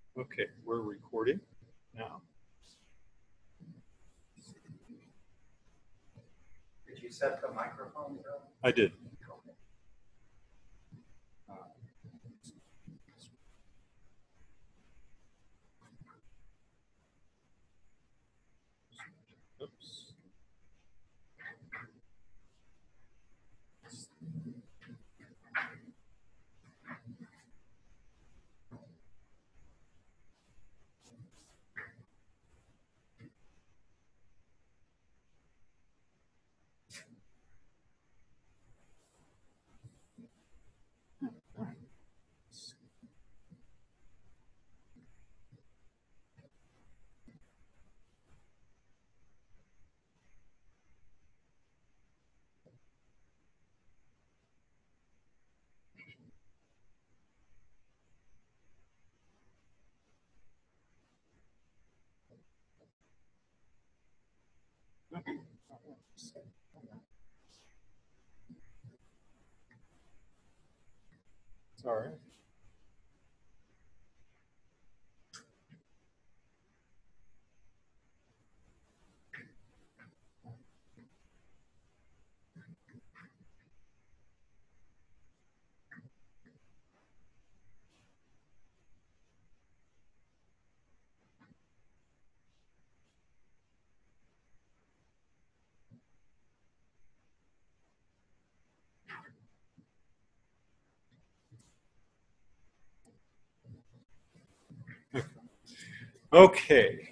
Okay, we're recording now. Did you set the microphone up? I did. Oops. Sorry. Okay.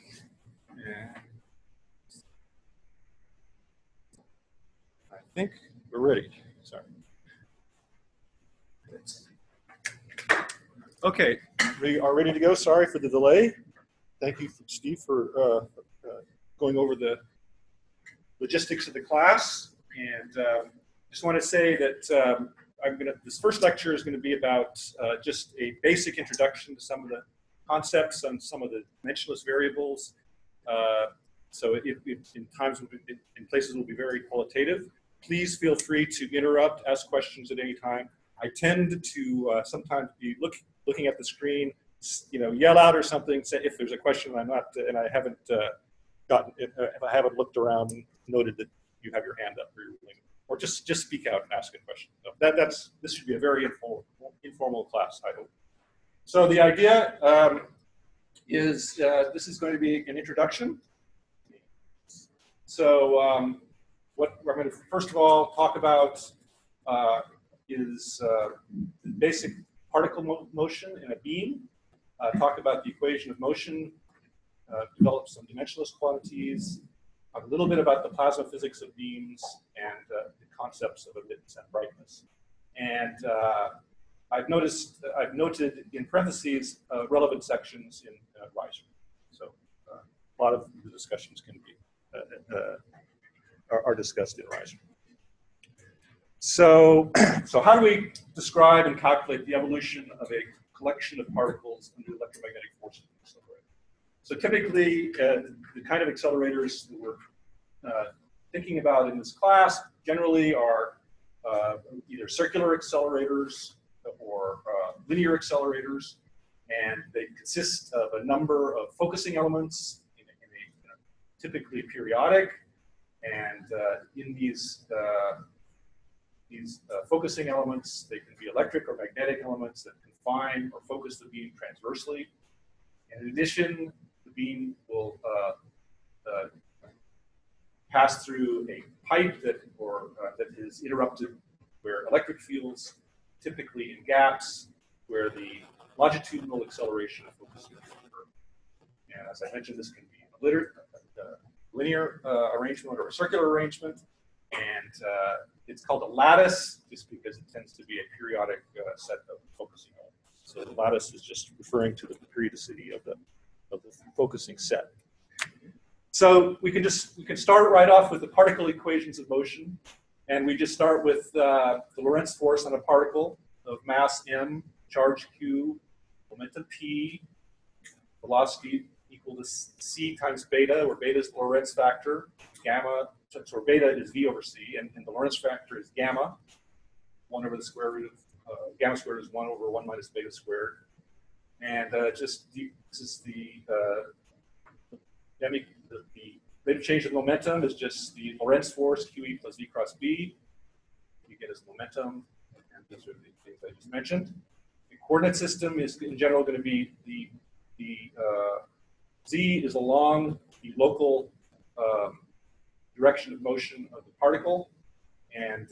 I think we're ready. Sorry. Okay, we are ready to go. Sorry for the delay. Thank you, Steve, for going over the logistics of the class. And just want to say that this first lecture is going to be about just a basic introduction to some of the concepts and some of the dimensionless variables. So in places will be very qualitative. Please feel free to interrupt, ask questions at any time. I tend to sometimes be looking at the screen, yell out or something, say if there's a question and I haven't gotten it, if I haven't looked around and noted that you have your hand up or just speak out and ask a question. So this should be a very informal class, I hope. So the idea is this is going to be an introduction. So what I'm going to first of all talk about is basic particle motion in a beam. Talk about the equation of motion. Develop some dimensionless quantities. Talk a little bit about the plasma physics of beams and the concepts of emittance and brightness. And I've noted in parentheses relevant sections in Riser. So a lot of the discussions can be are discussed in Riser. So how do we describe and calculate the evolution of a collection of particles under electromagnetic forces? So typically, the kind of accelerators that we're thinking about in this class generally are either circular accelerators or linear accelerators, and they consist of a number of focusing elements in a typically periodic, and in these focusing elements, they can be electric or magnetic elements that confine or focus the beam transversely. And in addition, the beam will pass through a pipe that is interrupted where electric fields, typically in gaps, where the longitudinal acceleration of focusing occur. And as I mentioned, this can be a linear arrangement or a circular arrangement, and it's called a lattice just because it tends to be a periodic set of focusing elements. So the lattice is just referring to the periodicity of the focusing set. So we can start right off with the particle equations of motion, and we just start with the Lorentz force on a particle of mass m, charge q, momentum p, velocity equal to c times beta, where beta is the Lorentz factor, gamma, so beta is v over c, and the Lorentz factor is gamma, 1 over the square root of gamma squared is 1 over 1 minus beta squared. And this is the rate of change of momentum is just the Lorentz force QE plus V cross B. You get as momentum, and these are the things I just mentioned. The coordinate system is in general going to be the Z is along the local direction of motion of the particle, and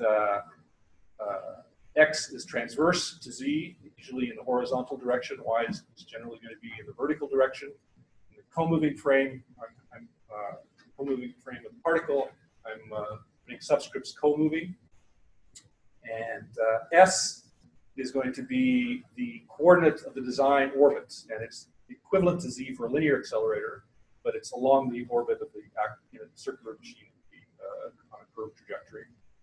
X is transverse to Z, usually in the horizontal direction. Y is generally going to be in the vertical direction. In the co-moving frame, co-moving frame of the particle, I'm putting subscripts co-moving. And S is going to be the coordinate of the design orbit, and it's equivalent to Z for a linear accelerator, but it's along the orbit of the circular machine on a curved trajectory.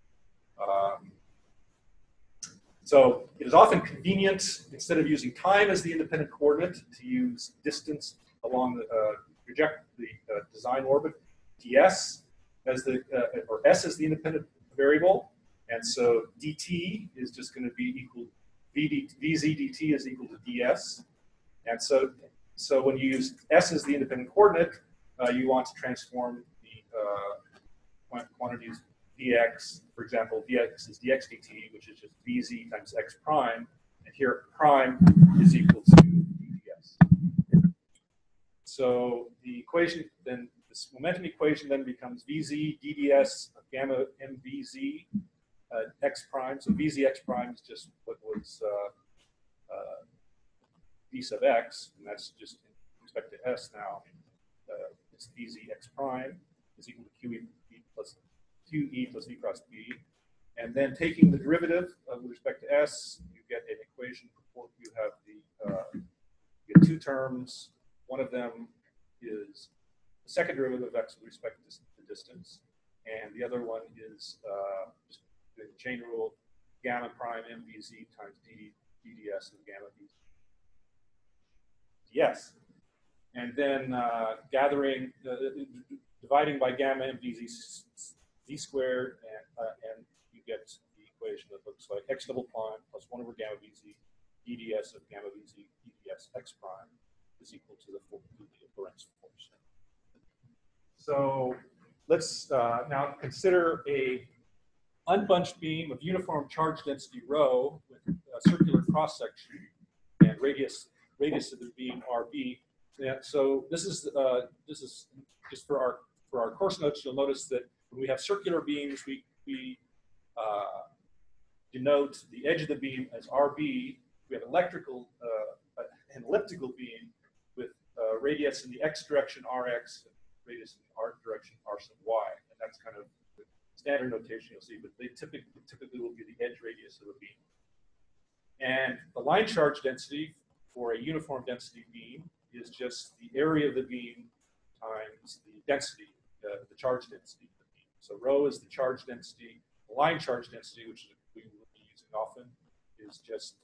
So it is often convenient, instead of using time as the independent coordinate, to use distance along the design orbit, ds as or s as the independent variable, and so dt is just going to be equal vz dt is equal to ds, and so when you use s as the independent coordinate, you want to transform the quantities dx, for example, dx is dx dt, which is just vz times x prime, and here prime is equal to dds. So the equation then, this momentum equation then becomes vz dds of gamma mvz x prime. So vz x prime is just what was v sub x, and that's just in respect to s now. It's vz x prime is equal to qe plus v cross b. And then taking the derivative with respect to s, you get an equation. You have you get two terms. One of them is the second derivative of x with respect to the distance, and the other one is just the chain rule, gamma prime mvz times dds of gamma v ds. And then dividing by gamma mvz z squared, and you get the equation that looks like x double prime plus 1 over gamma vz dds of gamma vz dds x prime is equal to the Lorentz force. So let's now consider a unbunched beam of uniform charge density rho with a circular cross section and radius of the beam RB. Yeah, so this is just for our course notes. You'll notice that when we have circular beams, we denote the edge of the beam as RB. We have an elliptical beam with radius in the x direction Rx, and radius in the r direction R sub y, and that's kind of the standard notation you'll see. But they typically will be the edge radius of a beam. And the line charge density for a uniform density beam is just the area of the beam times the density, the charge density of the beam. So rho is the charge density. The line charge density, which we will be using often, is just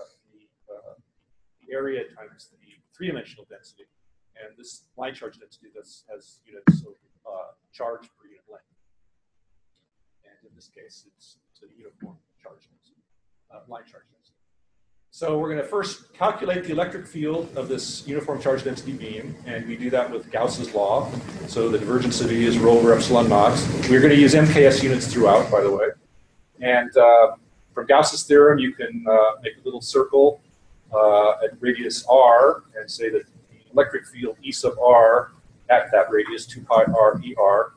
the area times the three-dimensional density. And this line charge density has units of charge per unit length. And in this case, it's a uniform charge density, line charge density. So we're going to first calculate the electric field of this uniform charge density beam, and we do that with Gauss's law. So the divergence of E is rho over epsilon naught. We're going to use MKS units throughout, by the way. And from Gauss's theorem, you can make a little circle at radius r and say that the electric field E sub r at that radius, 2 pi r ER.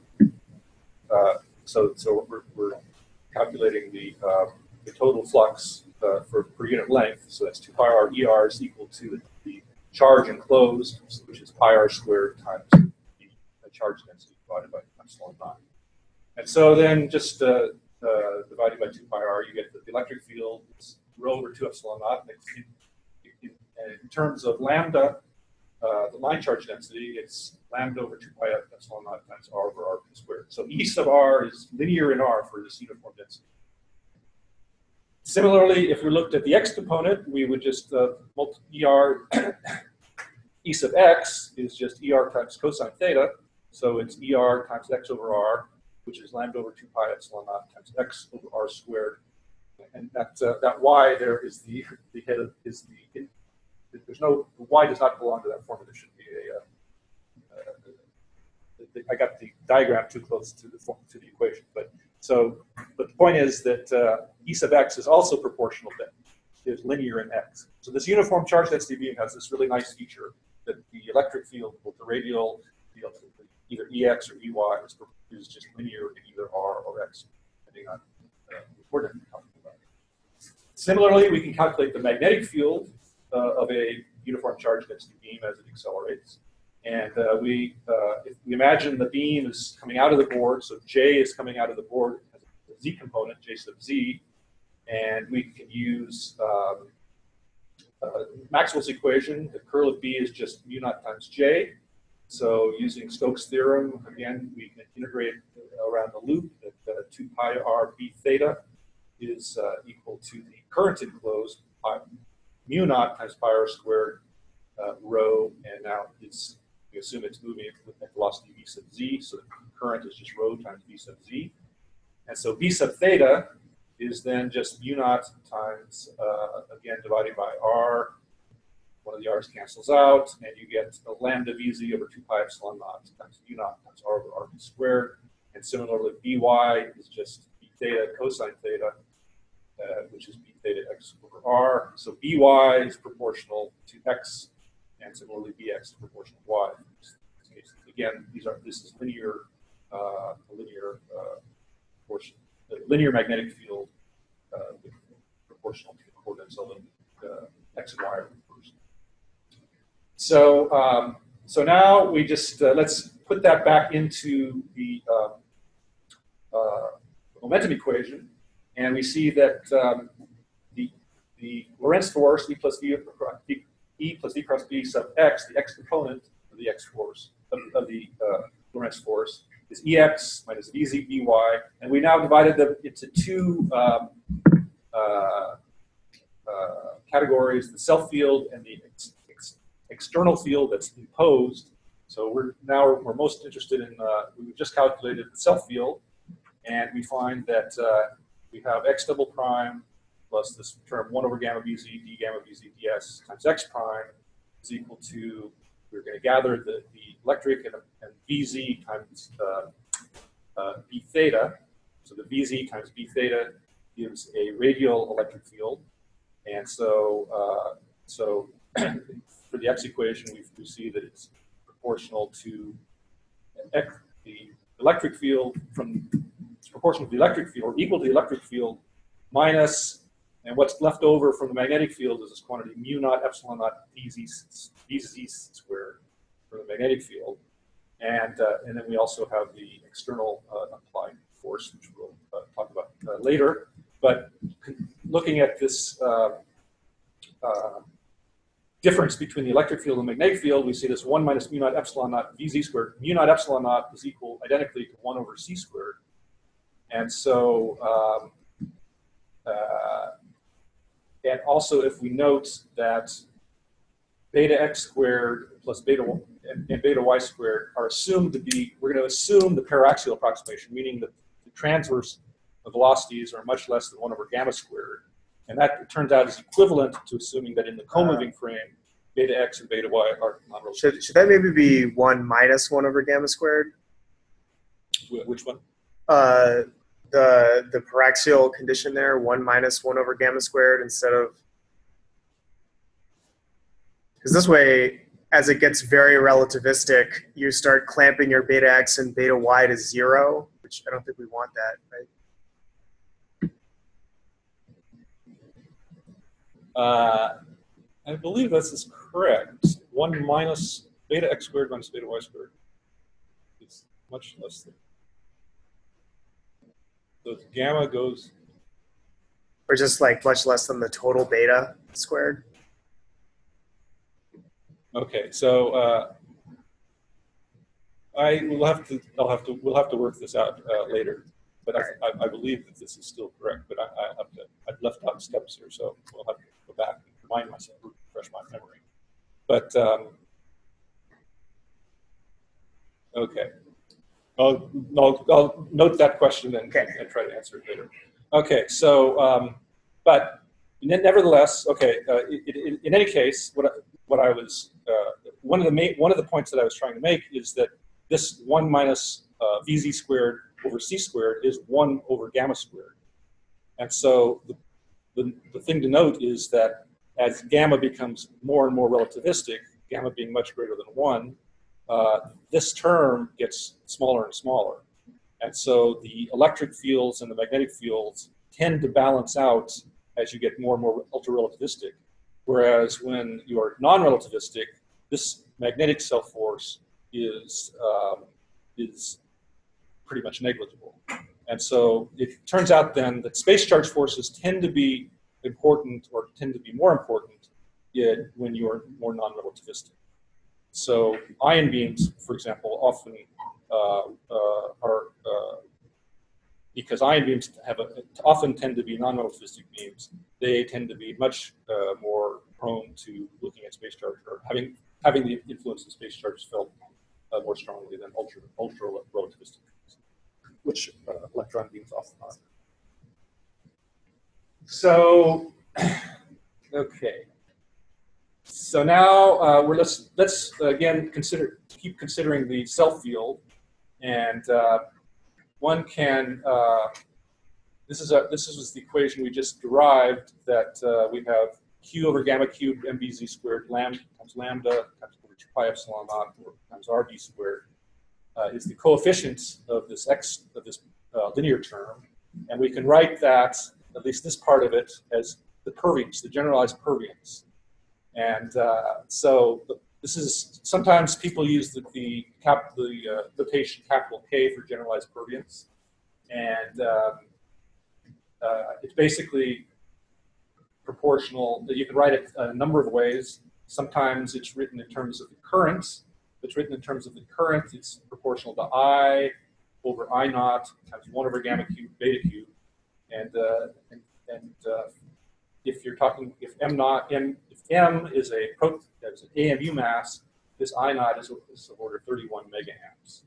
So we're calculating the total flux per unit length. So that's 2 pi r ER is equal to the charge enclosed, which is pi r squared times the charge density divided by epsilon naught. And so then just dividing by 2 pi r, you get the electric field is rho over 2 epsilon naught. In terms of lambda, the line charge density, it's lambda over 2 pi epsilon naught times r over r squared. So E sub r is linear in r for this uniform density. Similarly, if we looked at the x component, we would just multiply ER, E sub x is just ER times cosine theta. So it's ER times x over r, which is lambda over 2 pi epsilon naught times x over r squared. And that y there is the there's no, y does not belong to that formula. There should be I got the diagram too close to the equation, but the point is that E sub x is also proportional to, is linear in x. So this uniform charge density beam has this really nice feature that the electric field, both the radial field, either Ex or Ey, is just linear in either R or X, depending on the coordinate you're talking about. Similarly, we can calculate the magnetic field of a uniform charge density beam as it accelerates. And if we imagine the beam is coming out of the board, so J is coming out of the board as a Z component, J sub Z, and we can use Maxwell's equation. The curl of B is just mu naught times J. So using Stokes' theorem, again, we can integrate around the loop that 2 pi r b theta is equal to the current enclosed mu naught times pi r squared rho, and now we assume it's moving at velocity v sub z, so the current is just rho times v sub z. And so v sub theta is then just mu naught times, again, divided by r. One of the r's cancels out, and you get a lambda vz over 2 pi epsilon naught times mu naught times r over rv squared. And similarly, by is just b theta cosine theta, which is b theta x over r. So by is proportional to x, and similarly bx is proportional to y. In this case, again, this is linear, linear magnetic field proportional to the coordinates of x and y are reversed. So so now we just let's put that back into the momentum equation, and we see that the Lorentz force E plus V cross B sub x, the x component of the x force of the Lorentz force, is Ex minus Vz By, and we now divided them into two categories: the self field and the external field that's imposed. So we're most interested in we've just calculated the self field, and we find that we have x double prime plus this term 1 over gamma Vz d gamma Vz ds times x prime is equal to, we're going to gather the electric and Vz times b theta. So the Vz times b theta gives a radial electric field, and so for the x equation, we see that it's proportional to the electric field it's proportional to the electric field, or equal to the electric field, minus, and what's left over from the magnetic field is this quantity mu naught epsilon naught Vz squared for the magnetic field, and then we also have the external applied force, which we'll talk about later. But looking at this difference between the electric field and the magnetic field, we see this 1 minus mu naught epsilon naught Vz squared. Mu naught epsilon naught is equal identically to 1 over c squared. And so, and also if we note that beta x squared plus beta and beta y squared are assumed to be, we're going to assume the paraxial approximation, meaning that the transverse velocities are much less than 1 over gamma squared. And that, it turns out, is equivalent to assuming that in the co-moving frame, beta x and beta y are non-related. Should that maybe be 1 minus 1 over gamma squared? Which one? The paraxial condition there, 1 minus 1 over gamma squared instead of... Because this way, as it gets very relativistic, you start clamping your beta x and beta y to 0, which I don't think we want that, right? I believe this is correct. 1 minus beta x squared minus beta y squared is much less than. So gamma goes. Or just like much less than the total beta squared. Okay, so we'll have to work this out later. But I believe that this is still correct. But I've left out steps here, so we'll have to go back and remind myself, refresh my memory. But okay, I'll note that question and try to answer it later. Okay, so but nevertheless, okay. In any case, what I was one of the points that I was trying to make is that this 1 minus Vz squared over c squared is 1 over gamma squared. And so the thing to note is that as gamma becomes more and more relativistic, gamma being much greater than 1, this term gets smaller and smaller. And so the electric fields and the magnetic fields tend to balance out as you get more and more ultra-relativistic. Whereas when you are non-relativistic, this magnetic self-force is pretty much negligible. And so it turns out then that space charge forces tend to be important or tend to be more important when you are more non-relativistic. So ion beams, for example, often because ion beams often tend to be non-relativistic beams, they tend to be much more prone to looking at space charge or having the influence of space charge felt more strongly than ultra-relativistic beams, which electron beams often are. So, okay. So now let's again keep considering the self field, and one can. This was the equation we just derived, that we have q over gamma cubed mbz squared lambda times over 2 pi epsilon naught times rb squared is the coefficient of this linear term, and we can write that, at least this part of it, as the perviance, the generalized perviance. And so this is, sometimes people use the notation capital K for generalized perviance, and it's basically proportional. You can write it a number of ways. Sometimes it's written in terms of the current. If it's written in terms of the current, it's proportional to I over I naught times 1 over gamma cubed beta cubed. And if you're talking, if M is an AMU mass, this I naught is of order 31 megaamps.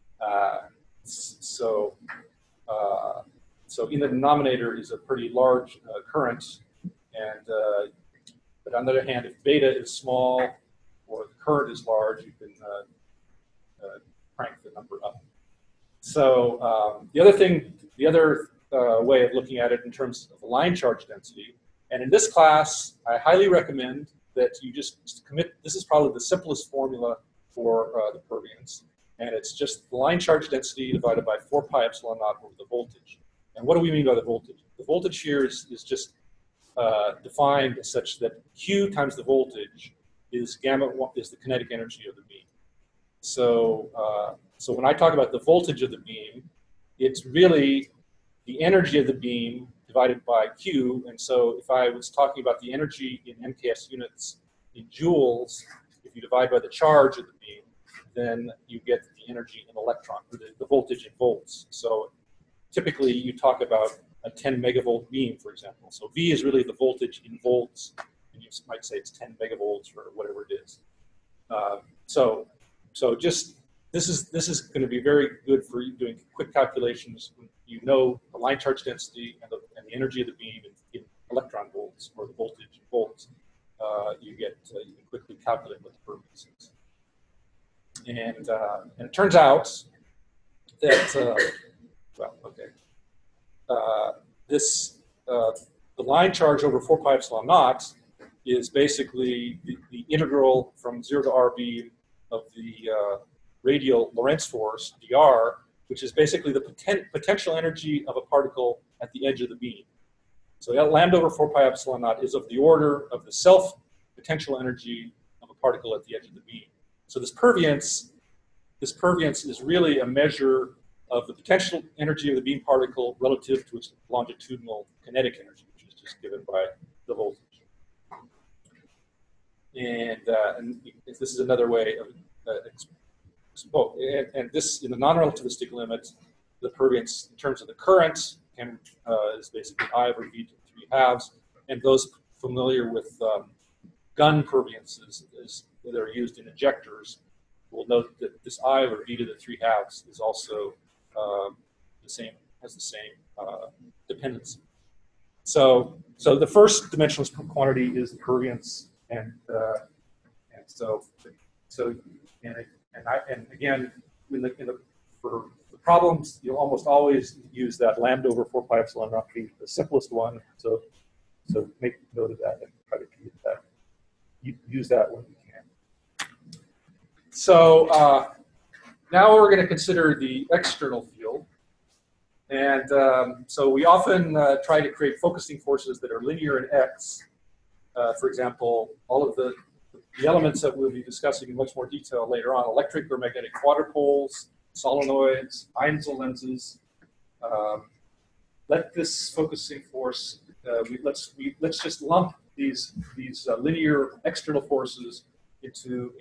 So in the denominator is a pretty large current, and but on the other hand, if beta is small or the current is large, you can crank the number up. So the other way of looking at it in terms of the line charge density, and in this class, I highly recommend that you just commit. This is probably the simplest formula for the perviance, and it's just the line charge density divided by 4 pi epsilon naught over the voltage. And what do we mean by the voltage? The voltage here is just defined as such that Q times the voltage is the kinetic energy of the beam. So, so when I talk about the voltage of the beam, it's really the energy of the beam divided by Q. And so if I was talking about the energy in MKS units in joules, if you divide by the charge of the beam, then you get the energy in electron, or the voltage in volts. So typically you talk about a 10 megavolt beam, for example. So V is really the voltage in volts, and you might say it's 10 megavolts or whatever it is. So just this is going to be very good for you doing quick calculations when you know the line charge density and the energy of the beam in electron volts, or the voltage in volts. You can quickly calculate what the perviance is. And it turns out that the line charge over 4 pi epsilon naught is basically the integral from 0 to RB of the radial Lorentz force, dr, which is basically the potential energy of a particle at the edge of the beam. So lambda over 4 pi epsilon naught is of the order of the self-potential energy of a particle at the edge of the beam. So this perviance is really a measure of the potential energy of the beam particle relative to its longitudinal kinetic energy, which is just given by the voltage. And this is another way of and this, in the non-relativistic limit, the perviance in terms of the current is basically I over V to the 3/2, and those familiar with gun perviances that are used in injectors will note that this I over V to the 3/2 is also has the same dependency. So the first dimensionless quantity is the perviance, and so again, for the problems, you'll almost always use that lambda over 4 pi epsilon naught be the simplest one. So make note of that and try to keep that. Use that when you can. So now we're going to consider the external field. And so we often try to create focusing forces that are linear in x. For example, all of the elements that we'll be discussing in much more detail later on, electric or magnetic quadrupoles, solenoids, Einzel lenses. Let this focusing force, let's just lump these linear external forces into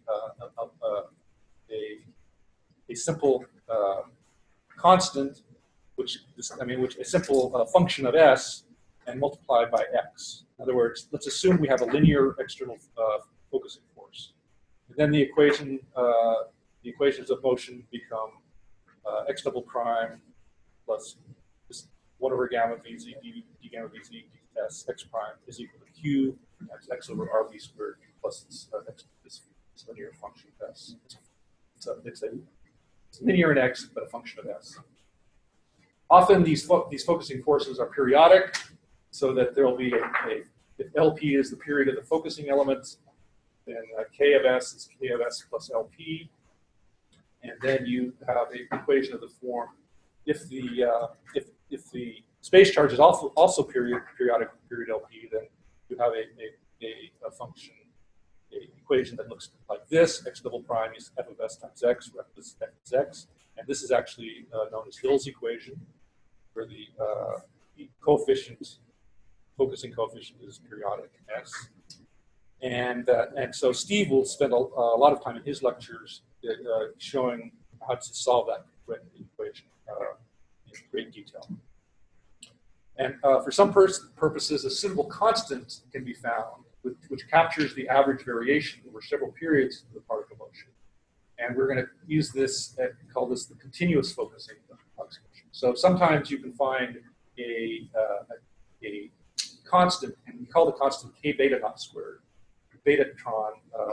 a simple constant, which a simple function of s, and multiplied by x. In other words, let's assume we have a linear external focusing force. And then the equations of motion become x double prime plus just 1 over gamma vz d gamma vz d s x prime is equal to q times x over rv squared plus this linear function of s. It's linear in x, but a function of s. Often these focusing forces are periodic, so that there will be if LP is the period of the focusing element, then K of S is K of S plus LP, and then you have an equation of the form if the space charge is also periodic period LP, then you have a function, an equation that looks like this: x double prime is f of s times x, where f is x, and this is actually known as Hill's equation, where the focusing coefficient is periodic s. And so Steve will spend a lot of time in his lectures showing how to solve that equation in great detail. And for some purposes, a simple constant can be found which captures the average variation over several periods of the particle motion. And we're going to use this and call this the continuous focusing approximation. So sometimes you can find a constant, and we call the constant k beta naught squared, betatron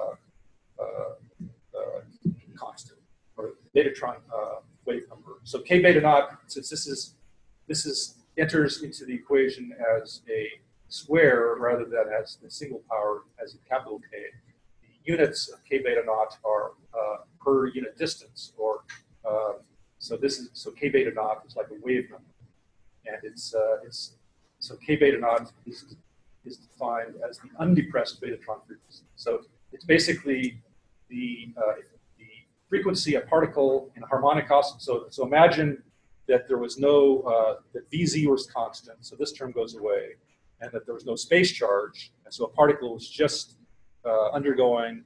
constant, or betatron wave number. So k beta naught, since this enters into the equation as a square rather than as the single power as a capital K, the units of k beta naught are per unit distance, or so k beta naught is like a wave number, and so k beta naught is defined as the undepressed betatron frequency. So it's basically the frequency of particle in a harmonic oscillator. So imagine that there was no that Vz was constant, so this term goes away, and that there was no space charge, and so a particle was just undergoing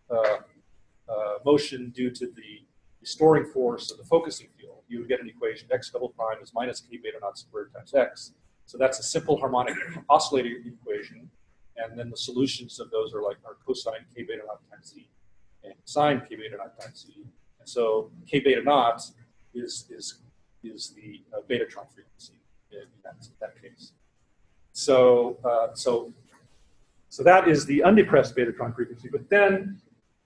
motion due to the restoring force of the focusing field. You would get an equation: x double prime is minus k beta naught squared times x. So that's a simple harmonic oscillator equation, and then the solutions of those are cosine k beta naught times z and sine k beta naught times z. And so k beta naught is the betatron frequency in that case. So that is the undepressed betatron frequency. But then,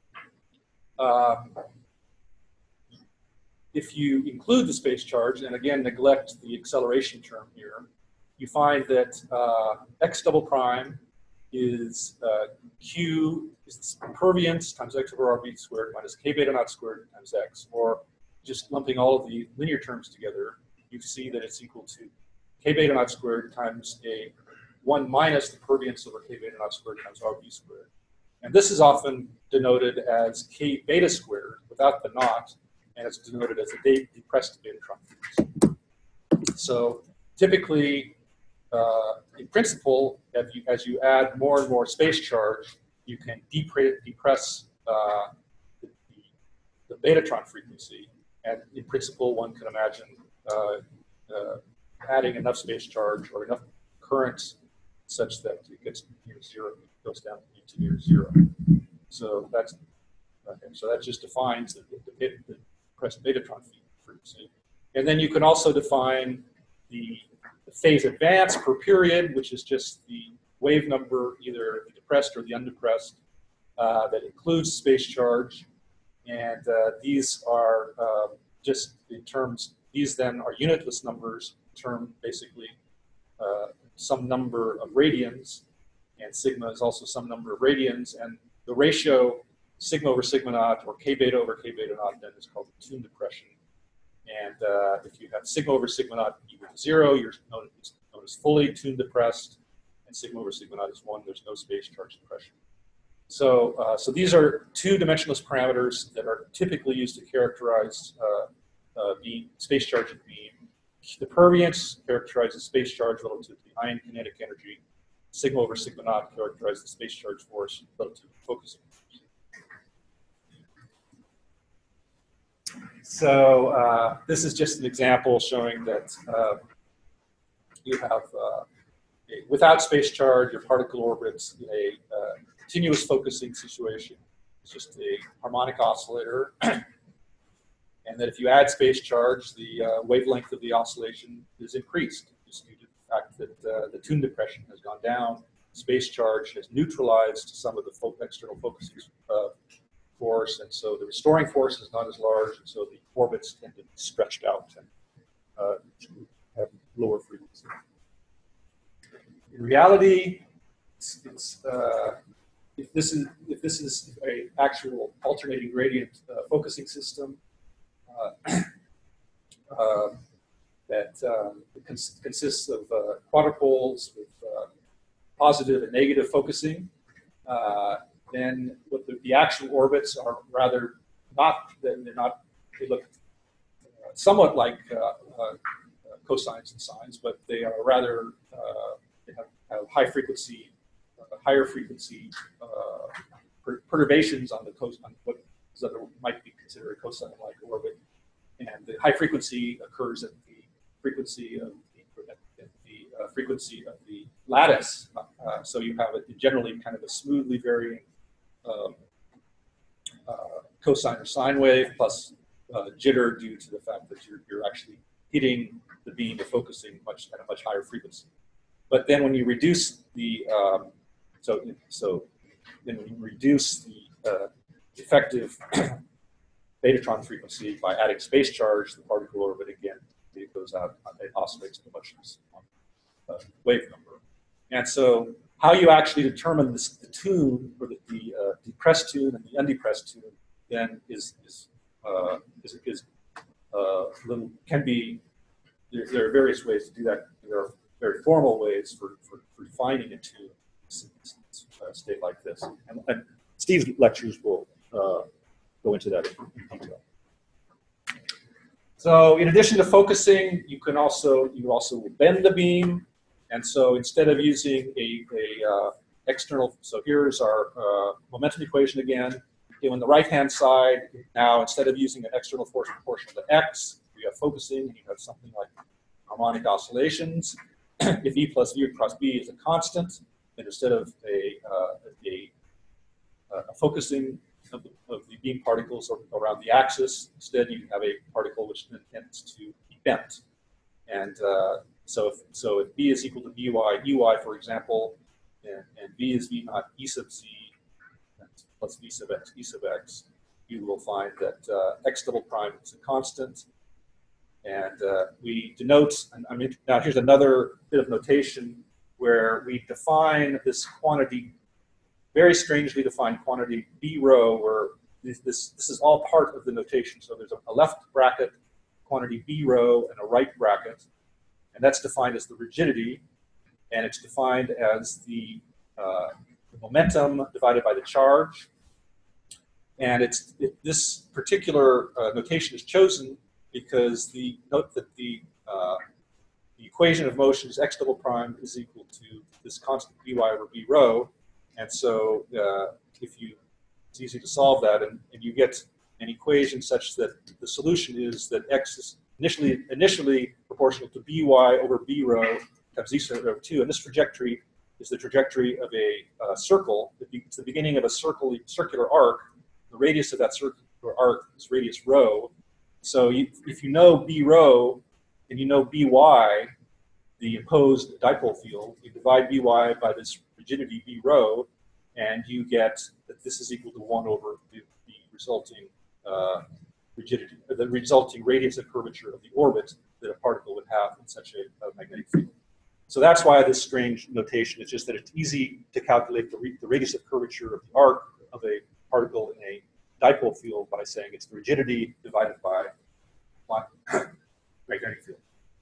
if you include the space charge and again neglect the acceleration term here, you find that x double prime is q is perviance times x over rv squared minus k beta naught squared times x, or just lumping all of the linear terms together, you see that it's equal to k beta naught squared times a 1 minus the perviance over k beta naught squared times rv squared. And this is often denoted as k beta squared without the naught, and it's denoted as a depressed betatron frequency. So typically, in principle, as you add more and more space charge, you can depress the betatron frequency. And in principle, one can imagine adding enough space charge or enough current such that it gets near zero, goes down to near zero. So that's okay. So that just defines the depressed betatron frequency. And then you can also define the phase advance per period, which is just the wave number, either the depressed or the undepressed. that includes space charge. And these are just in terms, these then are unitless numbers, term basically some number of radians, and sigma is also some number of radians, and the ratio sigma over sigma naught or k beta over k beta naught then is called the Thun depression. And if you have sigma over sigma naught equal to 0, you're known as fully Thun depressed, and sigma over sigma naught is 1, there's no space charge depression. So, so these are two dimensionless parameters that are typically used to characterize the space charge of the beam. The perviance characterizes space charge relative to the ion kinetic energy. Sigma over sigma naught characterizes the space charge force relative to focusing force. So this is just an example showing that you have, without space charge, your particle orbits in a continuous focusing situation. It's just a harmonic oscillator. And that if you add space charge, the wavelength of the oscillation is increased, just due to the fact that the Thun depression has gone down. Space charge has neutralized some of the external focusing force, and so the restoring force is not as large, and so the orbits tend to be stretched out and have lower frequency. In reality, if this is a actual alternating gradient focusing system that consists of quadrupoles with positive and negative focusing, then what the actual orbits are rather not, they're not, they look somewhat like cosines and sines, but they are rather, they have high frequency, higher frequency perturbations on the on what might be considered a cosine-like orbit. And the high frequency occurs at the frequency of the frequency of the lattice. So you have generally kind of a smoothly varying cosine or sine wave plus jitter due to the fact that you're actually hitting the beam of focusing at a much higher frequency. But then when you reduce the then when you reduce the effective betatron frequency by adding space charge, the particle orbit again it goes out, it oscillates at a much wave number. And so how you actually determine the tune, or the depressed tune and the undepressed tune, then can be, there are various ways to do that. There are very formal ways for defining a tune in a state like this. And Steve's lectures will go into that in detail. So in addition to focusing, you also bend the beam. And so instead of using a external, so here's our momentum equation again. On the right-hand side, now instead of using an external force proportional to x, you have focusing, and you have something like harmonic oscillations. If E plus V across B is a constant, then instead of a focusing of the beam particles around the axis, instead you have a particle which then tends to be bent. And so if B is equal to By Ey, for example, and V is V naught E sub Z plus V sub x E sub x, you will find that x double prime is a constant. And we denote, now here's another bit of notation where we define this quantity, very strangely defined quantity B rho, where this is all part of the notation. So there's a left bracket quantity B rho and a right bracket, and that's defined as the rigidity, and it's defined as the momentum divided by the charge. And this particular notation is chosen because note that the equation of motion is x double prime is equal to this constant By over B rho. And so it's easy to solve that, and you get an equation such that the solution is that x is initially proportional to By over B rho times Z squared over 2. And this trajectory is the trajectory of a circle. It's the beginning of a circular arc. The radius of that circular arc is radius rho. So if you know B rho and you know By, the imposed dipole field, you divide By by this rigidity B rho, and you get that this is equal to 1 over the resulting rigidity, the resulting radius of curvature of the orbit that a particle would have in such a magnetic field. So that's why this strange notation is just that it's easy to calculate the radius of curvature of the arc of a particle in a dipole field by saying it's the rigidity divided by magnetic field.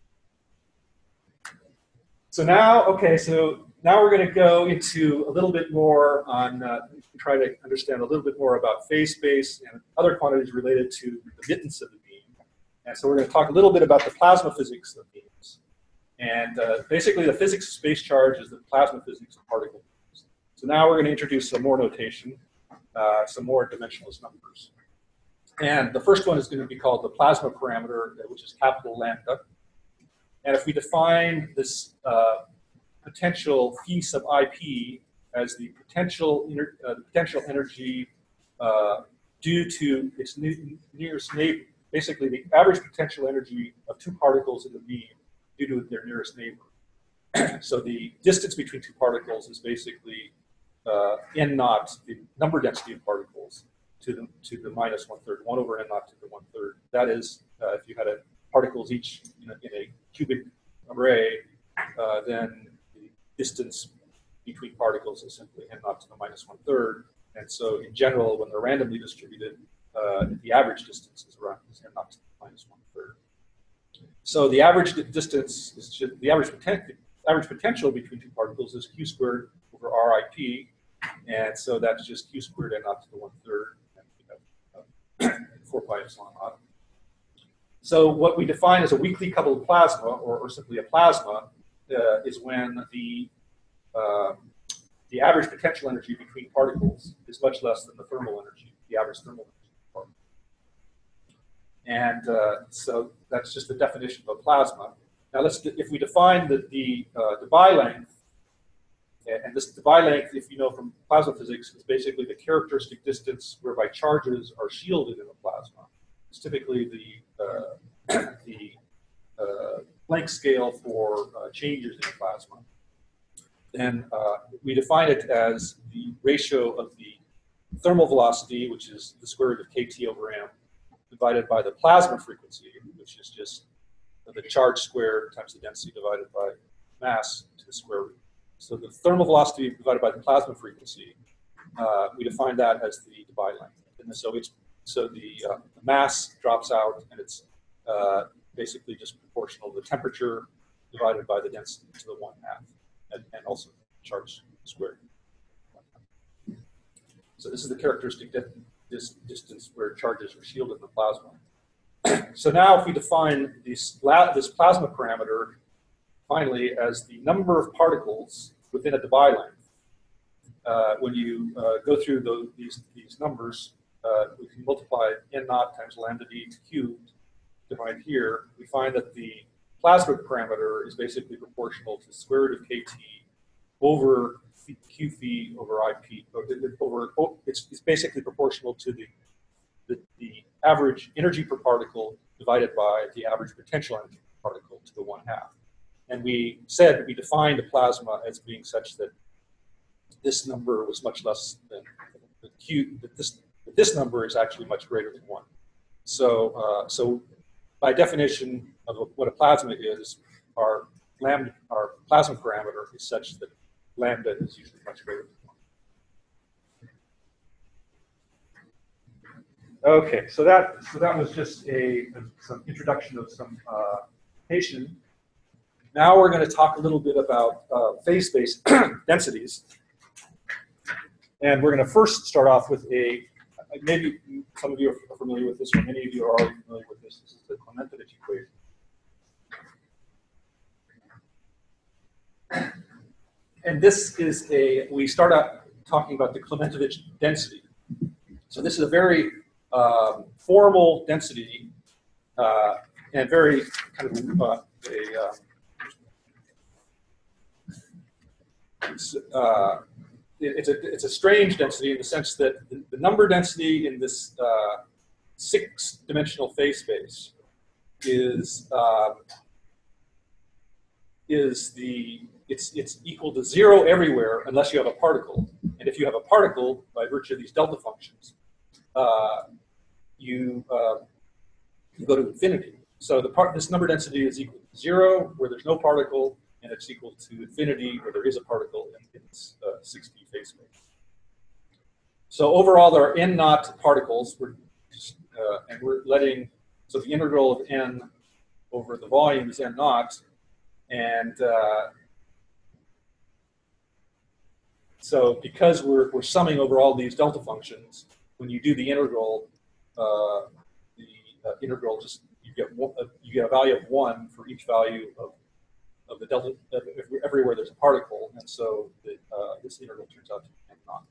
So now, okay, so now we're going to go into a little bit more on, try to understand a little bit more about phase space and other quantities related to the mittance of the beam. And so we're going to talk a little bit about the plasma physics of beams. And basically the physics of space charge is the plasma physics of particle beams. So now we're going to introduce some more notation, some more dimensionless numbers. And the first one is going to be called the plasma parameter, which is capital lambda. And if we define this potential phi sub IP as the potential energy due to its nearest neighbor, basically the average potential energy of two particles in the beam due to their nearest neighbor. So the distance between two particles is basically n naught, the number density of particles, to the minus 1/3, 1 over n naught to the 1/3. That is, if you had particles each in a cubic array, then the distance between particles is simply n naught to the minus 1/3. And so in general, when they're randomly distributed, the average distance is around n naught to the minus 1/3. So the average distance is just, the average potential between two particles is q squared over RIP. And so that's just q squared n naught to the 1/3. And we have 4 pi epsilon naught. So what we define as a weakly coupled plasma, or simply a plasma, is when the average potential energy between particles is much less than the thermal energy, the average thermal energy of the particle. And so that's just the definition of a plasma. Now if we define the Debye length, and this Debye length, if you know from plasma physics, is basically the characteristic distance whereby charges are shielded in a plasma. It's typically the Planck scale for changes in a plasma. Then we define it as the ratio of the thermal velocity, which is the square root of kT over m, divided by the plasma frequency, which is just the charge squared times the density divided by mass to the square root. So the thermal velocity divided by the plasma frequency, we define that as the Debye length. And so the mass drops out, and it's basically just proportional to the temperature divided by the density to the 1/2, and also charge squared. So this is the characteristic distance where charges are shielded in the plasma. So now if we define this plasma parameter, finally, as the number of particles within a Debye length, when you go through these numbers, we can multiply n naught times lambda d cubed, defined here. We find that the plasma parameter is basically proportional to the square root of kT over q phi over IP. It's basically proportional to the average energy per particle divided by the average potential energy per particle to the 1/2. And we said we defined the plasma as being such that this number was much less than the q. That this number is actually much greater than 1. So by definition of what a plasma is, our plasma parameter is such that lambda is usually much greater than 1. Okay, so that was just some introduction of some notation. Now we're going to talk a little bit about phase space densities. And we're going to first start off with maybe some of you are familiar with this, or many of you are already familiar with this. This is the Klementovich equation. And this is we start out talking about the Klementovich density. So this is a very formal density and very kind of it's a strange density in the sense that the number density in this 6-dimensional phase space is it's equal to 0 everywhere unless you have a particle. And if you have a particle, by virtue of these delta functions, you go to infinity. So this number density is equal to 0 where there's no particle, and it's equal to infinity where there is a particle in its 6D phase space. So overall, there are n naught particles, and we're letting, so the integral of n over the volume is n naught, and so because we're summing over all these delta functions, when you do the integral, integral just you get a value of 1 for each value of the delta everywhere there's a particle, and so this integral turns out to be n naught.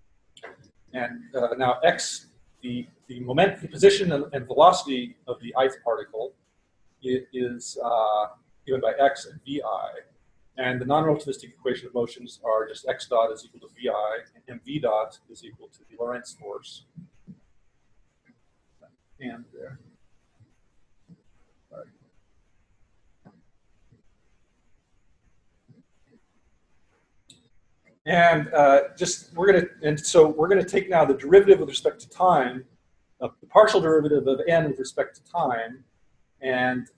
And now x, the position and velocity of the ith particle is given by x and vi, and the non-relativistic equation of motions are just x dot is equal to vi, and mv dot is equal to the Lorentz force. And there. And so we're gonna take now the derivative with respect to time, the partial derivative of n with respect to time, and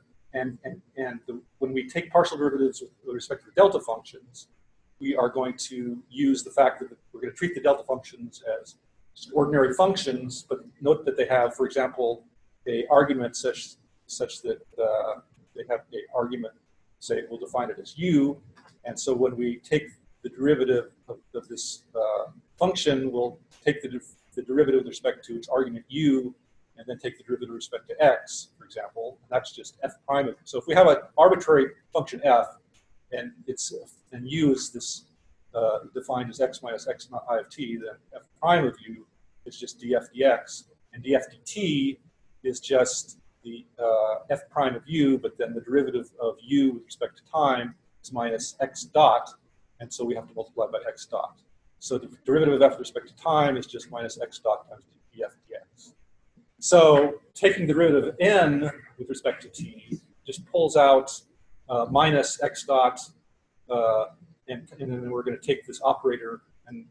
when we take partial derivatives with respect to the delta functions, we are going to use the fact that we're going to treat the delta functions as just ordinary functions, but note that they have, for example, a argument such that they have an argument, say we'll define it as u, and so when we take the derivative of this function, we'll take the derivative with respect to its argument u, and then take the derivative with respect to x, for example, and that's just f prime of. So if we have an arbitrary function f, and u is this defined as x minus x naught I of t, then f prime of u is just df dx, and df dt is just the f prime of u, but then the derivative of u with respect to time is minus x dot, and so we have to multiply by x dot. So the derivative of f with respect to time is just minus x dot times df dx. So taking the derivative of n with respect to t just pulls out minus x dot, and then we're going to take this operator and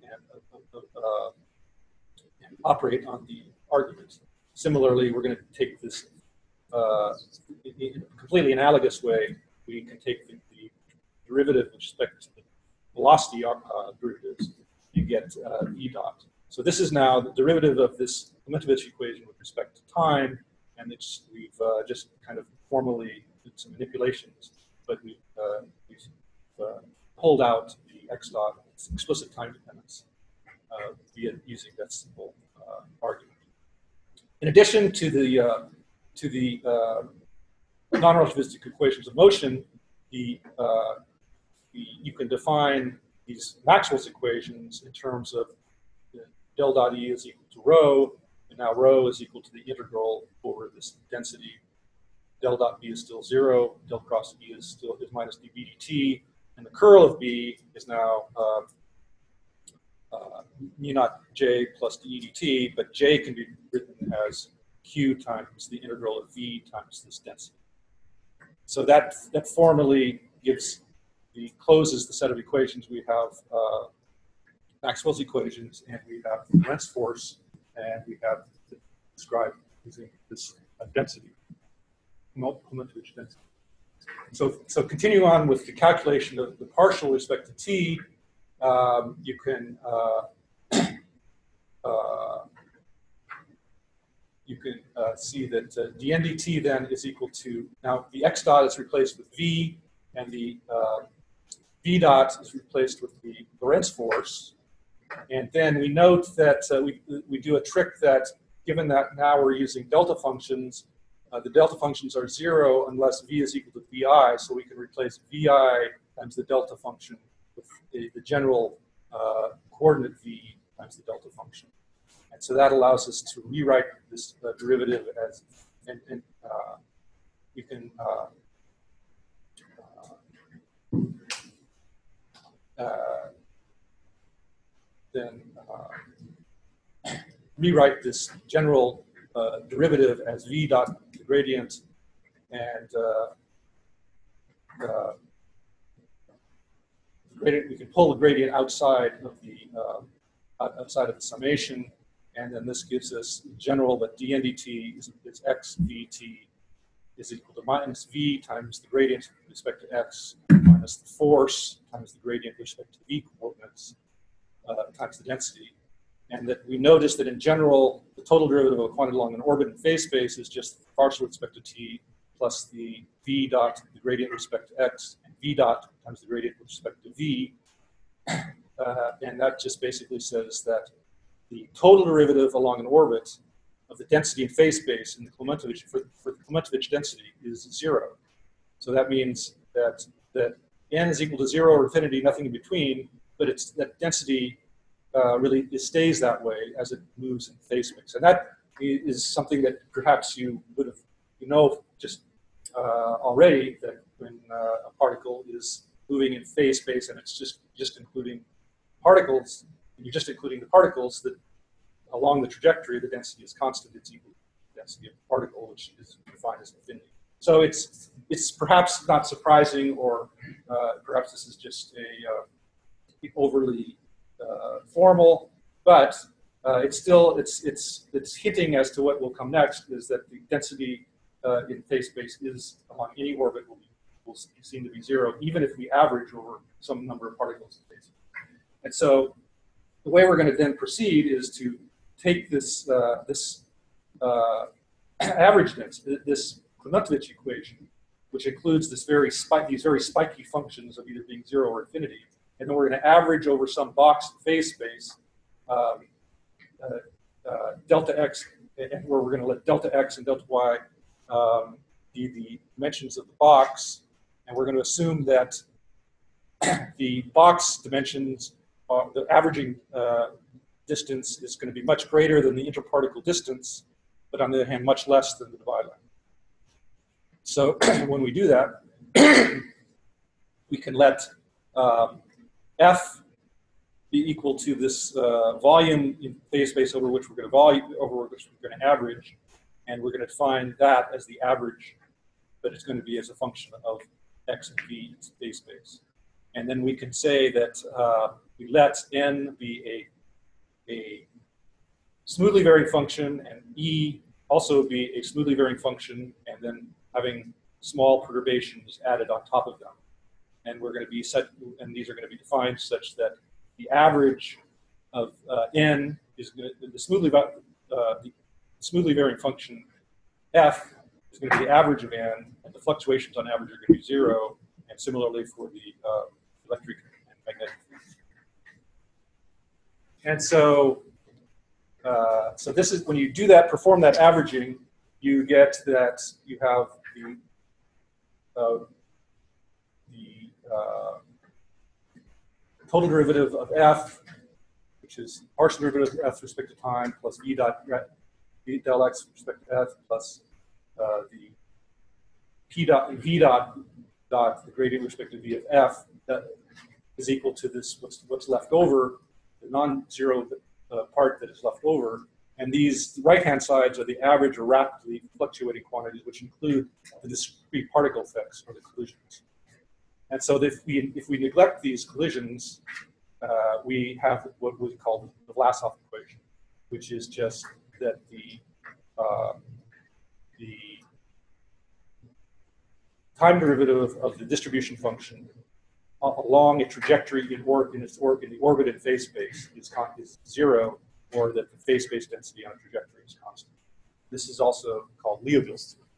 operate on the argument. Similarly, we're going to take this in a completely analogous way. We can take the derivative with respect to the velocity derivatives and get e dot. So this is now the derivative of this Milankovitch equation with respect to time, and we've just kind of formally did some manipulations, but we've pulled out the x dot, its explicit time dependence, via using that simple argument. In addition to the non-relativistic equations of motion, you can define these Maxwell's equations in terms of del dot E is equal to rho, and now rho is equal to the integral over this density. Del dot B is still 0, del cross E is minus dB dt, and the curl of B is now mu naught J plus dE dt, but J can be written as Q times the integral of V times this density. So that formally closes the set of equations. We have Maxwell's equations, and we have Lorentz force, and we have described using this density, Milankovitch density. So continue on with the calculation of the partial with respect to t. You can see that dn dt then is equal to, now the x dot is replaced with v, and the v dot is replaced with the Lorentz force. And then we note that we do a trick that, given that now we're using delta functions, the delta functions are 0 unless v is equal to vi, so we can replace vi times the delta function with the general coordinate v times the delta function. And so that allows us to rewrite this derivative as, and you can then rewrite this general derivative as v dot the gradient, and gradient, we can pull the gradient outside of the summation, and then this gives us in general that d ndt is x vt is equal to minus v times the gradient with respect to x minus the force times the gradient with respect to v coordinates times the density. And that we notice that in general, the total derivative of a quantity along an orbit in phase space is just the partial with respect to t plus the v dot, the gradient with respect to x, and v dot times the gradient with respect to v. And that just basically says that the total derivative along an orbit of the density in phase space in the Klimentovich, for the Klimentovich density is 0. So that means that n is equal to 0 or infinity, nothing in between, but it's that density really stays that way as it moves in phase space. And that is something that perhaps you would have, just already, that when a particle is moving in phase space and it's just including particles, and you're just including the particles, that along the trajectory, the density is constant. It's equal to the density of the particle, which is defined as infinity. So it's perhaps not surprising, or perhaps this is just a overly formal, but it's still it's hinting as to what will come next, is that the density in phase space is along any orbit will seem to be 0, even if we average over some number of particles in phase. And so the way we're going to then proceed is to take this average density, this Klimentovich equation, which includes these very spiky functions of either being 0 or infinity, and then we're going to average over some box phase space delta x, and where we're going to let delta x and delta y be the dimensions of the box, and we're going to assume that the box dimensions, the averaging distance is going to be much greater than the interparticle distance, but on the other hand, much less than the divide line. So when we do that, we can let F be equal to this volume in phase space over which we're going to average, and we're going to define that as the average, but it's going to be as a function of x and v in phase space. And then we can say that we let n be a smoothly varying function, and e also be a smoothly varying function, and then having small perturbations added on top of them. And we're going to be set, and these are going to be defined such that the average of n is going to, the smoothly varying function f is going to be the average of n, and the fluctuations on average are going to be 0, and similarly for the electric and magnetic fields. And so, so this is when you do that, perform that averaging, you get that you have the total derivative of f, which is partial derivative of f with respect to time, plus v del x with respect to f, plus the p dot and v dot the gradient with respect to v of f, that is equal to this what's left over, the non-zero part that is left over. And these right-hand sides are the average or rapidly fluctuating quantities, which include the discrete particle effects or the collisions. And so if we neglect these collisions, we have what we call the Vlasov equation, which is just that the time derivative of the distribution function along a trajectory in the orbit in phase space is 0, or that the phase space density on a trajectory is constant. This is also called Liouville's theorem.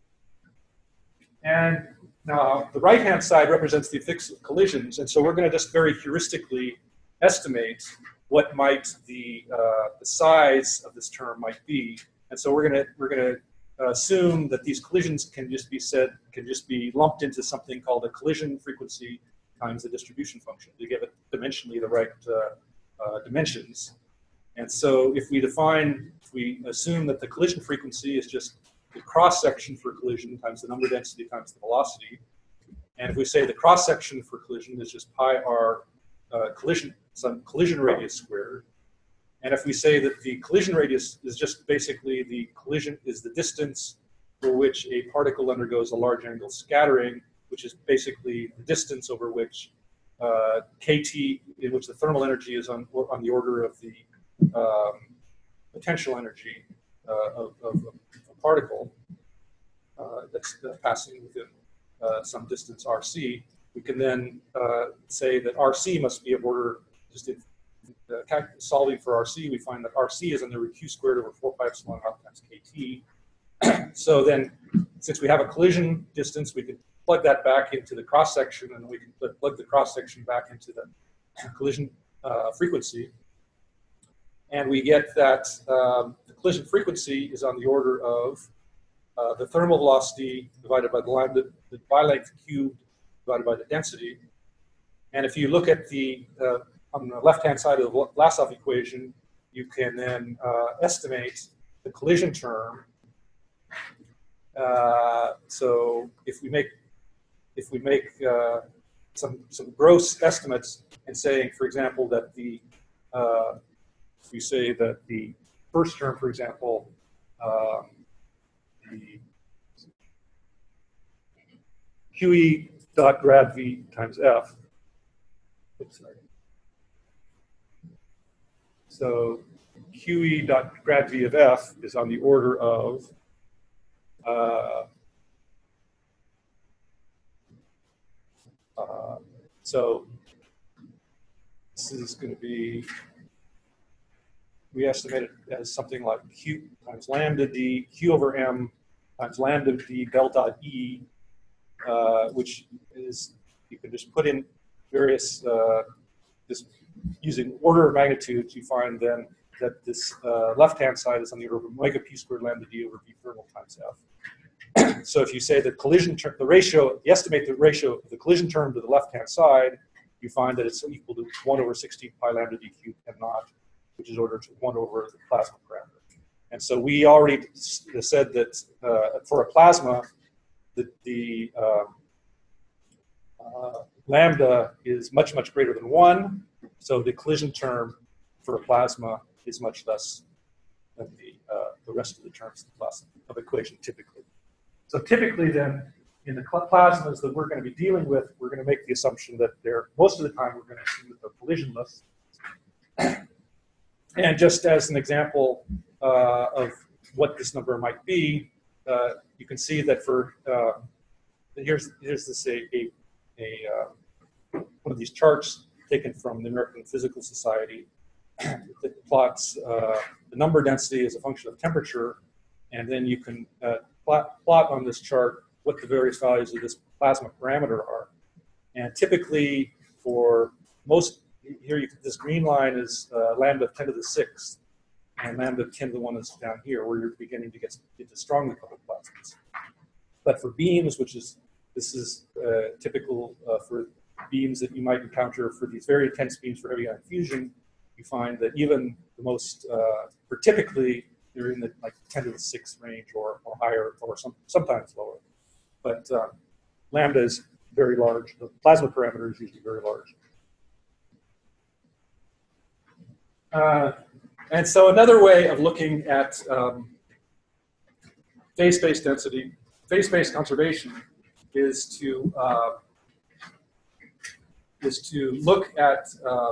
And now the right-hand side represents the effects of collisions, and so we're going to just very heuristically estimate what might the size of this term might be. And so we're going to assume that these collisions can just be lumped into something called a collision frequency times the distribution function to give it dimensionally the right dimensions. And so if we assume that the collision frequency is just the cross-section for collision times the number density times the velocity, and if we say the cross-section for collision is just pi r collision radius squared, and if we say that the collision radius is just basically the distance for which a particle undergoes a large angle scattering, which is basically the distance over which kT, in which the thermal energy is on the order of the potential energy of a particle that's passing within some distance rc, we can then say that rc must be of order, just if solving for rc, we find that rc is under root q squared over 4 pi epsilon naught times kt. So then, since we have a collision distance, we can plug that back into the cross section, and we can plug the cross section back into the collision frequency. And we get that the collision frequency is on the order of the thermal velocity divided by the length cubed divided by the density. And if you look at the on the left-hand side of the Vlasov equation, you can then estimate the collision term. So if we make some gross estimates and saying, for example, that we say that the first term, for example, the QE dot grad V times F. Oops, sorry. So QE dot grad V of F is on the order of so this is going to be, we estimate it as something like Q times lambda D, Q over M times lambda D delta E, which is, you can just put in various, just using order of magnitudes, you find then that this left-hand side is on the order of omega P squared lambda D over V thermal times F. So if you say the collision term, the ratio, you estimate the ratio of the collision term to the left-hand side, you find that it's equal to 1 over 16 pi lambda D cubed M naught, which is ordered to 1 over the plasma parameter. And so we already said that for a plasma, the lambda is much, much greater than 1. So the collision term for a plasma is much less than the rest of the terms of the plasma of equation typically. So typically then, in the plasmas that we're going to be dealing with, we're going to make the assumption that they're, most of the time, we're going to assume that they're collisionless. And just as an example of what this number might be, you can see that for, here's this one of these charts taken from the American Physical Society that plots the number density as a function of temperature, and then you can plot on this chart what the various values of this plasma parameter are. And typically for most, here this green line is lambda 10 to the 6th, and lambda 10 to the 1 is down here, where you're beginning to get into strongly coupled plasmas. But for beams, this is typical for beams that you might encounter for these very intense beams for heavy ion fusion, you find that even the most, for typically, they're in the like 10 to the 6th range or higher, or sometimes lower. But lambda is very large. The plasma parameter is usually very large. And so another way of looking at phase space density, phase space conservation, is to look at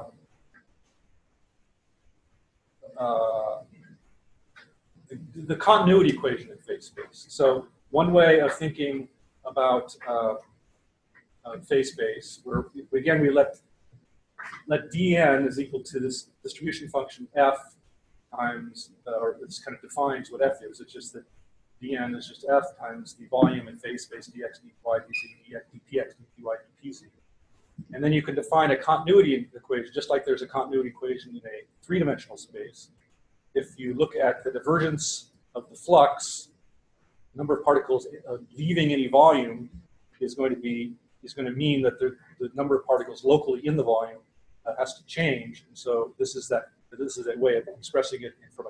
the continuity equation in phase space. So one way of thinking about phase space, where again we let dn is equal to this distribution function f times, or this kind of defines what f is. It's just that dn is just f times the volume in phase space dx, dy, dz, dpx, dpy, dpz. And then you can define a continuity equation, just like there's a continuity equation in a three-dimensional space. If you look at the divergence of the flux, the number of particles leaving any volume is going to mean that the number of particles locally in the volume has to change. And so this is a way of expressing it from a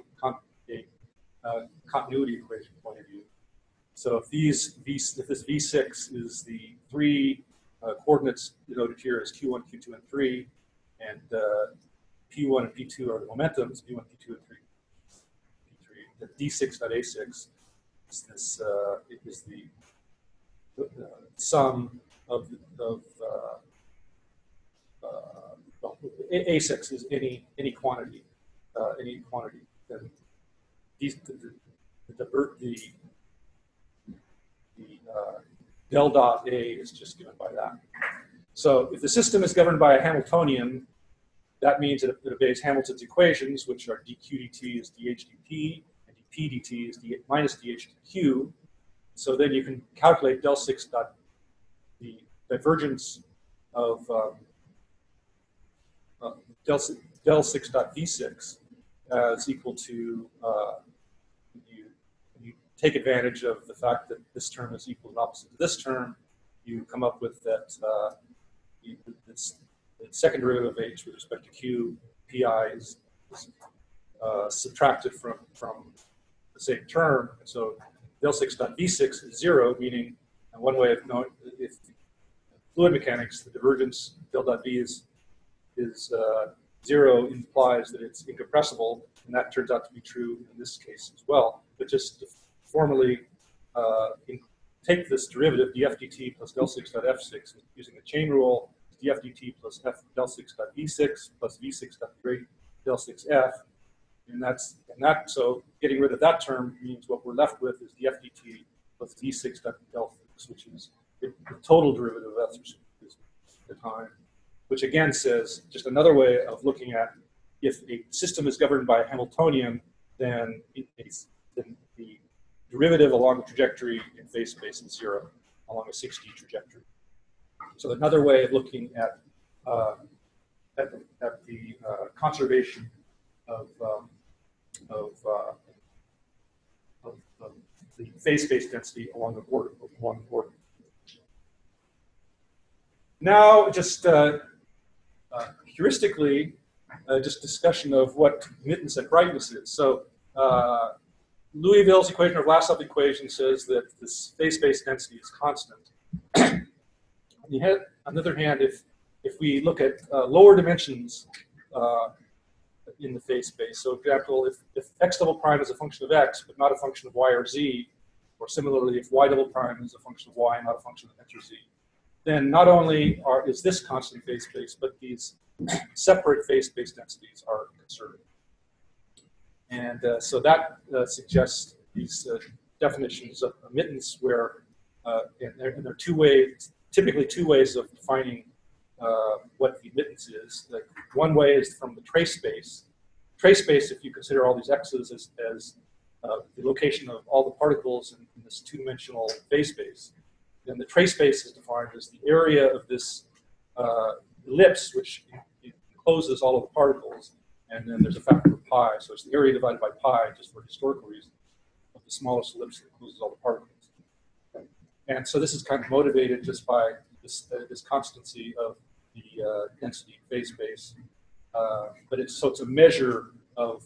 continuity equation point of view. So if this V6 is the three coordinates denoted here as Q1, Q2, and 3, and P1 and P2 are the momentums, P1, P2, and 3, P3. The D6.A6 is this is the sum of well, A6 is any quantity, Then these del dot A is just given by that. So if the system is governed by a Hamiltonian, that means that it obeys Hamilton's equations, which are dq dt is dh dp, and dp dt is minus dh dq. So then you can calculate del 6 dot the divergence of del 6 dot v6 as equal to you take advantage of the fact that this term is equal and opposite to this term. You come up with that the second derivative of h with respect to q, pi is subtracted from the same term. So del 6 dot v6 is 0, meaning, and one way of knowing, if fluid mechanics, the divergence del dot v is 0 implies that it's incompressible, and that turns out to be true in this case as well. But just to formally take this derivative, df dt plus del 6 dot f6, using the chain rule, df dt plus f del 6 dot v6 plus v6 dot grade del 6f, so getting rid of that term means what we're left with is df dt plus v6 dot del 6, which is the total derivative of f is the time, which again says just another way of looking at if a system is governed by a Hamiltonian, then the derivative along the trajectory in phase space is 0 along a 6D trajectory. So another way of looking at the conservation of the phase space density along the border. Now, just heuristically, just discussion of what admittance and brightness is. So Louisville's equation or Vlasov equation says that this phase space density is constant. On the other hand, if we look at lower dimensions in the phase space, so for example, if x double prime is a function of x but not a function of y or z, or similarly if y double prime is a function of y and not a function of x or z, then not only is this constant phase space, but these separate phase space densities are conserved. And so that suggests these definitions of admittance where, and there are two ways, typically two ways of defining what the admittance is. Like one way is from the trace space. Trace space, if you consider all these x's as the location of all the particles in this two-dimensional phase space, then the trace space is defined as the area of this ellipse, which encloses all of the particles, and then there's a factor of pi. So it's the area divided by pi, just for historical reasons, of the smallest ellipse that encloses all the particles. And so this is kind of motivated just by this constancy of the density phase space. But it's a measure of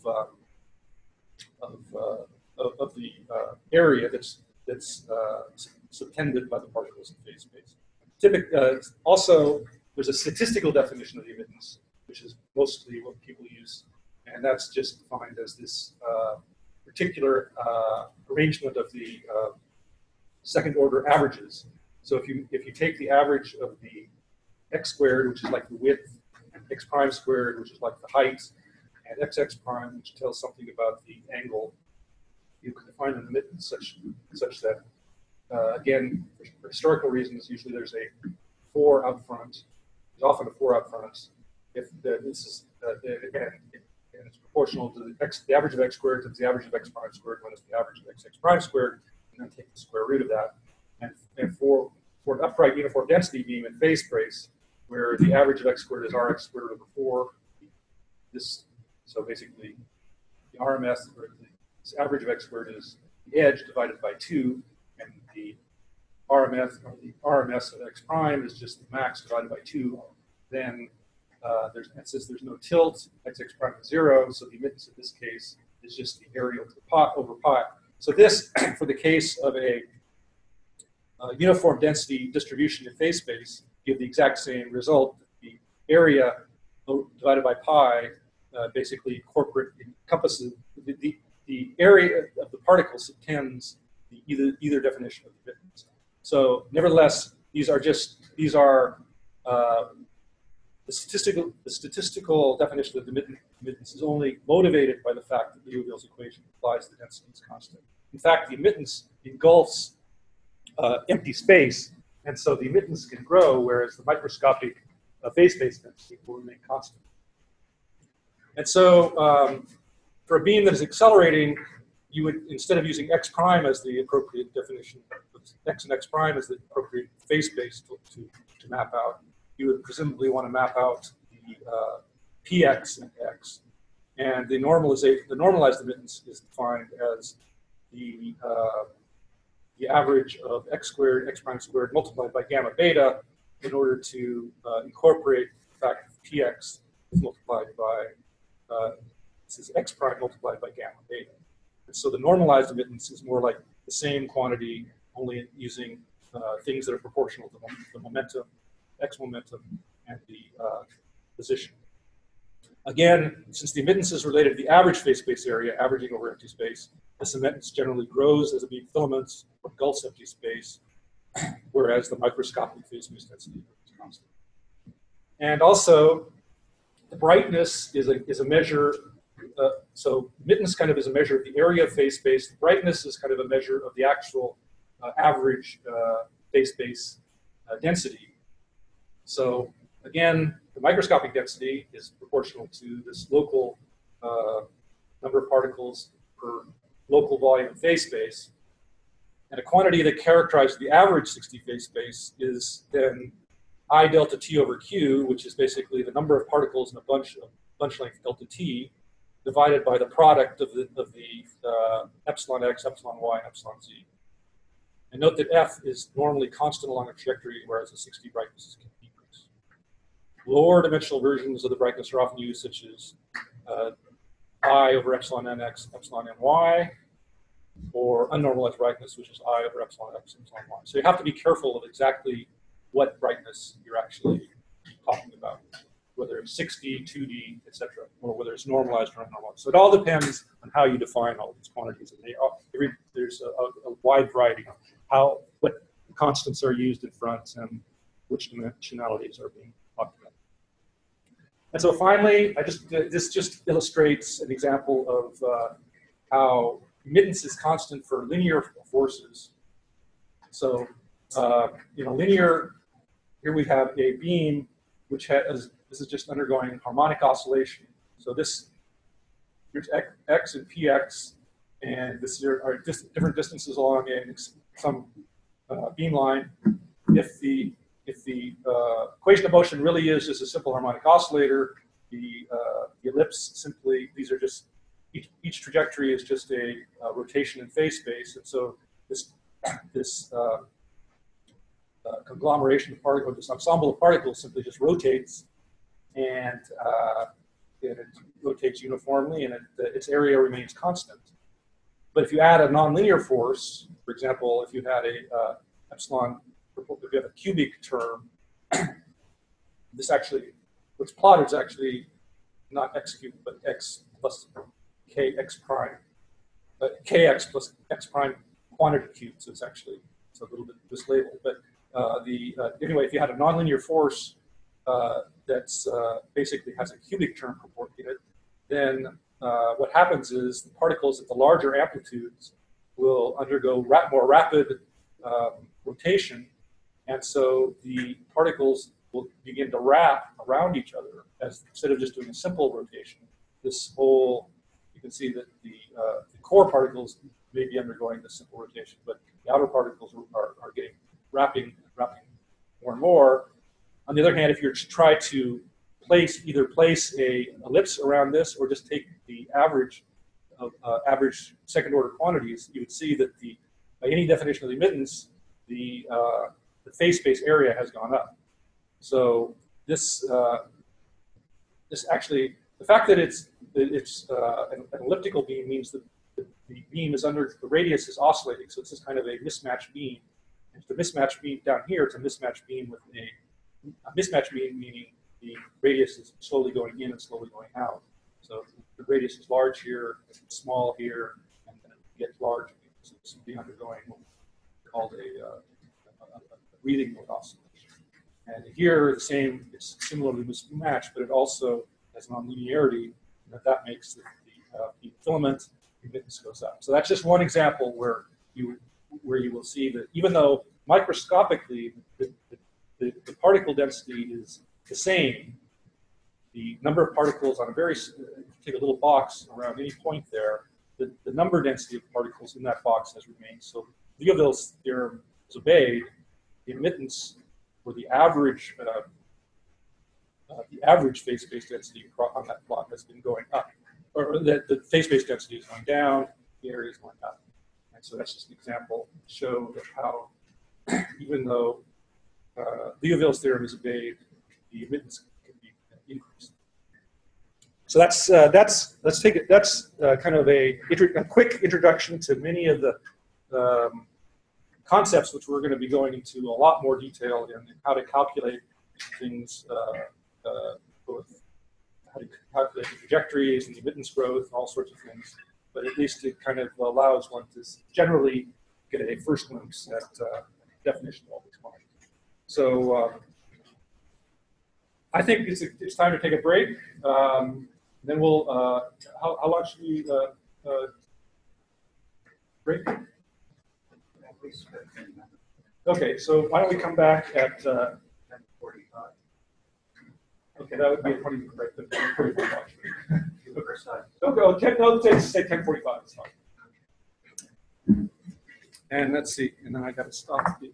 the area that's subtended by the particles in phase space. Also, there's a statistical definition of the admittance, which is mostly what people use, and that's just defined as this particular arrangement of the second order averages. So if you take the average of the x squared, which is like the width, and x prime squared, which is like the height, and xx prime, which tells something about the angle, you can define an admittance such that, again, for historical reasons, usually there's a 4 out front. There's often a 4 out front. If this is, again, and it's proportional to the average of x squared times the average of x prime squared minus the average of xx prime squared, and then take the square root of that. And for an upright uniform density beam in phase space, where the average of x squared is rx squared over 4, so basically the RMS, or the average of x squared is the edge divided by 2, and the RMS of x prime is just the max divided by 2. Then since there's no tilt, xx prime is 0, so the admittance in this case is just the area over pi. So this, for the case of a uniform density distribution in phase space, give the exact same result. The area divided by pi basically encompasses the area of the particles subtends either definition of the admittance. So nevertheless, these are the statistical definition of the admittance is only motivated by the fact that the Liouville's equation implies the density is constant. In fact, the admittance engulfs empty space, and so the admittance can grow, whereas the microscopic phase space density will remain constant. And so for a beam that is accelerating, you would, instead of using x prime as the appropriate definition, x and x prime as the appropriate phase space to map out, you would presumably want to map out the px and x. And the normalized admittance is defined as the average of x squared, x prime squared multiplied by gamma beta in order to incorporate the fact that px is multiplied by, this is x prime multiplied by gamma beta. And so the normalized admittance is more like the same quantity, only using things that are proportional to the momentum, x momentum, and the position. Again, since the admittance is related to the average phase space area, averaging over empty space, this admittance generally grows as a beam filaments or engulfs empty space, whereas the microscopic phase space density is constant. And also, the brightness is a measure. So admittance kind of is a measure of the area of phase space. The brightness is kind of a measure of the actual average phase space density. So again, the microscopic density is proportional to this local number of particles per local volume phase space. And a quantity that characterizes the average 60 phase space is then I delta T over Q, which is basically the number of particles in a bunch length delta T, divided by the product of the epsilon x, epsilon y, and epsilon z. And note that F is normally constant along a trajectory, whereas the 60 brightnesses can decrease. Lower dimensional versions of the brightness are often used, such as I over epsilon nx, epsilon ny, or unnormalized brightness, which is I over epsilon x, epsilon y. So you have to be careful of exactly what brightness you're actually talking about, whether it's 6D, 2D, etc., or whether it's normalized or unnormalized. So it all depends on how you define all these quantities. And there's a wide variety of what constants are used in front and which dimensionalities are being talked about. And so finally, this just illustrates an example of how admittance is constant for linear forces. So, linear, here we have a beam which this is just undergoing harmonic oscillation. So here's x and px, and this here are different distances along some beam line. If the equation of motion really is just a simple harmonic oscillator, the ellipse simply, these are just, each trajectory is just a rotation in phase space, and so this conglomeration of particles, this ensemble of particles simply just rotates, and it rotates uniformly, and its area remains constant. But if you add a nonlinear force, for example, if you had if you have a cubic term, this actually, what's plotted is actually not x cubed, but x plus kx prime, kx plus x prime quantity cubed. So it's a little bit mislabeled. But anyway, if you had a nonlinear force that's basically has a cubic term purport in it, then what happens is the particles at the larger amplitudes will undergo more rapid rotation, and so the particles will begin to wrap around each other instead of just doing a simple rotation. This whole, you can see that the core particles may be undergoing this simple rotation, but the outer particles are getting wrapping more and more. On the other hand, if you try to either place a ellipse around this or just take the average of average second order quantities, you would see that by any definition of the admittance, the phase space area has gone up. So this actually, the fact that it's an elliptical beam means that the beam is the radius is oscillating. So this is kind of a mismatched beam. And the mismatched beam down here, it's a mismatched beam with a mismatched beam, meaning the radius is slowly going in and slowly going out. So the radius is large here, small here, and then it gets large. So it's be undergoing what we call a breathing mode oscillation. And here, the same, it's similarly matched, but it also has nonlinearity, and that makes the filament emittance goes up. So that's just one example where you will see that even though microscopically the particle density is the same, the number of particles on a very, if you take a little box around any point there, the number density of particles in that box has remained. So Liouville's theorem is obeyed. The emittance, or the average phase-space density on that plot has been going up, or the phase-space density is going down, the area is going up. And so that's just an example to show that how, even though Liouville's theorem is obeyed, the emittance can be increased. So that's let's take it. That's kind of a quick introduction to many of the concepts which we're going to be going into a lot more detail in how to calculate things, both how to calculate the trajectories and the emittance growth and all sorts of things. But at least it kind of allows one to generally get a first glimpse at definition of all these quantities. So I think it's time to take a break. Then we'll, how long should we break? At least 15 minutes. Okay, so why don't we come back at 10:45. okay, that would be a 20-minute break, but 45 watch. The first time. Okay, let's say 10:45. It's fine. And let's see, and then I got to stop the